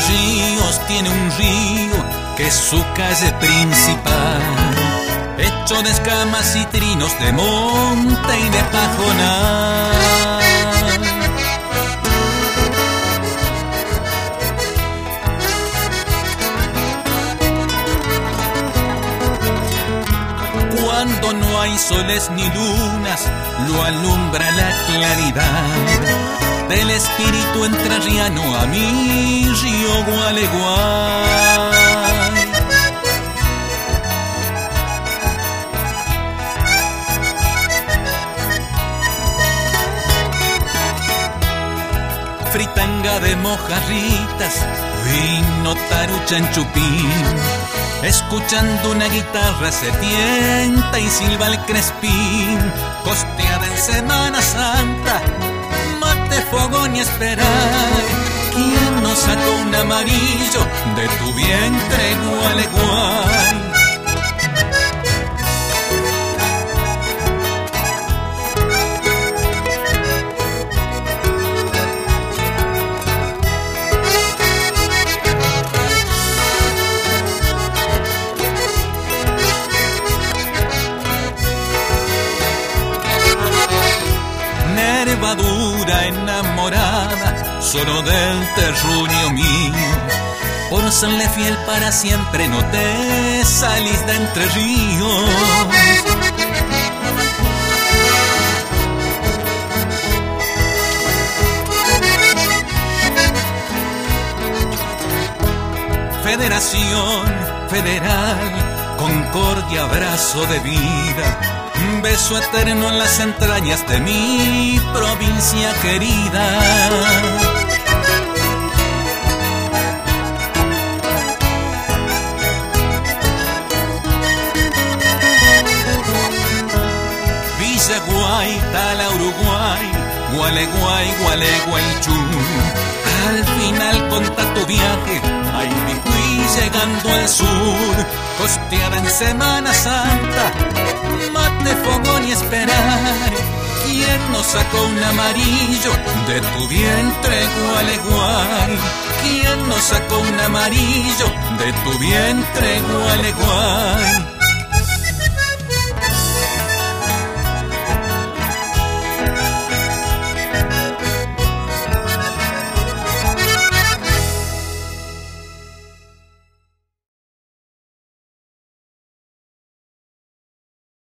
ríos tiene un río que es su calle principal, hecho de escamas y trinos de monte y de pajonal. Cuando no hay soles ni lunas, lo alumbra la claridad del espíritu entrerriano a mi río Gualeguay. Fritanga de mojarritas, vino tarucha en chupín, escuchando una guitarra sedienta y silba el crespín, costeada en Semana Santa, mate, fogón y esperar. ¿Quién nos sacó un amarillo de tu vientre, Gualeguay? Nervadura enamorada, solo del terruño mío, por serle fiel para siempre no te salís de Entre Ríos. Federación Federal, concordia, abrazo de vida, beso eterno en las entrañas de mi provincia querida. Villa Guaitala, Uruguay, Gualeguay, Gualeguaychú. Al final conta tu viaje, ay mi fui llegando al sur, costeada en Semana Santa, mate, fogón y esperar. ¿Quién nos sacó un amarillo de tu vientre, Gualeguay? ¿Quién nos sacó un amarillo de tu vientre, Gualeguay?